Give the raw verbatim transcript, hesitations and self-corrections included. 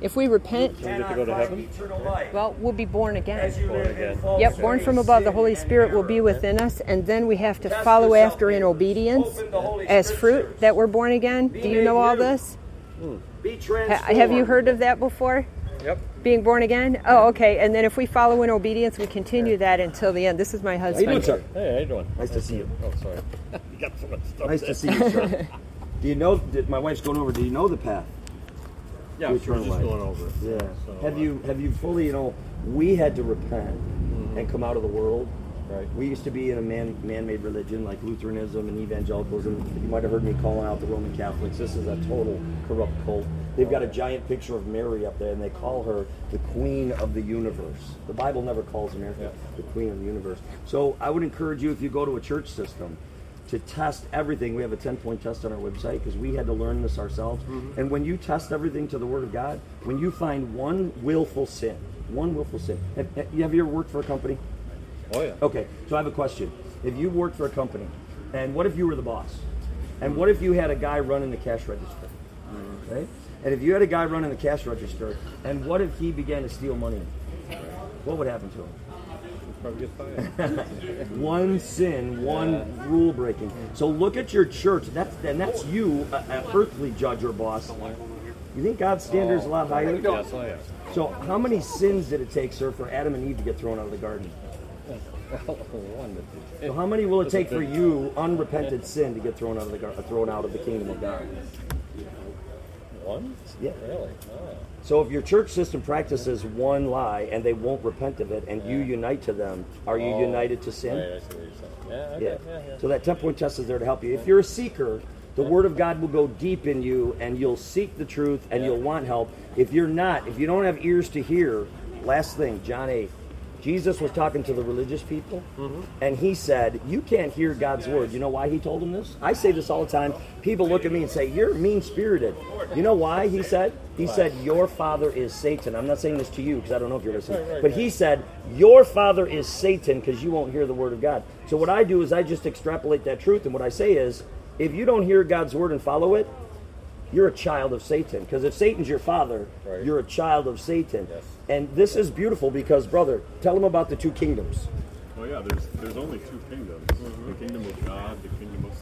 If we repent, Do we get to go to heaven? well, we'll be born again. Born again. Yep, born from above. The Holy Spirit will be within us, and then we have to follow after in obedience as fruit that we're born again. Do you know all this? Ha- have you heard of that before? Yep. Being born again? Oh, okay. And then if we follow in obedience, we continue that until the end. This is my How you husband. doing, sir? Hey, how you doing? Nice to see you. Oh, sorry. You got so much stuff. Nice to see you, sir. Do you know? Did, my wife's going over. Do you know the path? Yeah, to we're eternal just life? going over it. Yeah. So, have uh, you have you fully? You know, we had to repent and come out of the world. Right. We used to be in a man man-made religion like Lutheranism and evangelicalism. You might have heard me calling out the Roman Catholics. This is a total corrupt cult. They've got a giant picture of Mary up there, and they call her the Queen of the Universe. The Bible never calls Mary Yeah. the Queen of the Universe. So I would encourage you, if you go to a church system, to test everything. We have a ten-point test on our website because we had to learn this ourselves. Mm-hmm. And when you test everything to the Word of God, when you find one willful sin, one willful sin. Have, have you ever worked for a company? Oh, yeah. Okay, so I have a question. If you worked for a company, and what if you were the boss? And what if you had a guy running the cash register? Right? And if you had a guy running the cash register, and what if he began to steal money? What would happen to him? Probably get fired. One sin, one rule breaking. So look at your church. That's and that's you, an earthly judge or boss. You think God's standard is a lot higher? Yes, I am. So how many sins did it take, sir, for Adam and Eve to get thrown out of the garden? One that did. So how many will it take for you, unrepented sin, to get thrown out of the gar- thrown out of the kingdom of God? One? Yeah. Really? Oh. So if your church system practices one lie and they won't repent of it, and you unite to them, are you Oh, united to sin? Right, I see what you're saying. Yeah, okay. Yeah. yeah, yeah. So that ten-point test is there to help you. If you're a seeker, the Word of God will go deep in you, and you'll seek the truth, and Yeah. you'll want help. If you're not, if you don't have ears to hear, last thing, John eight. Jesus was talking to the religious people, and he said, you can't hear God's word. You know why he told them this? I say this all the time. People look at me and say, you're mean-spirited. You know why he said? He said, your father is Satan. I'm not saying this to you because I don't know if you're listening. Right, right, but right. he said, your father is Satan because you won't hear the word of God. So what I do is I just extrapolate that truth, and what I say is, if you don't hear God's word and follow it, you're a child of Satan. Because if Satan's your father, Right. you're a child of Satan. Yes. And this is beautiful because, brother, tell them about the two kingdoms. Oh yeah, there's there's only two kingdoms: the kingdom of God, the kingdom of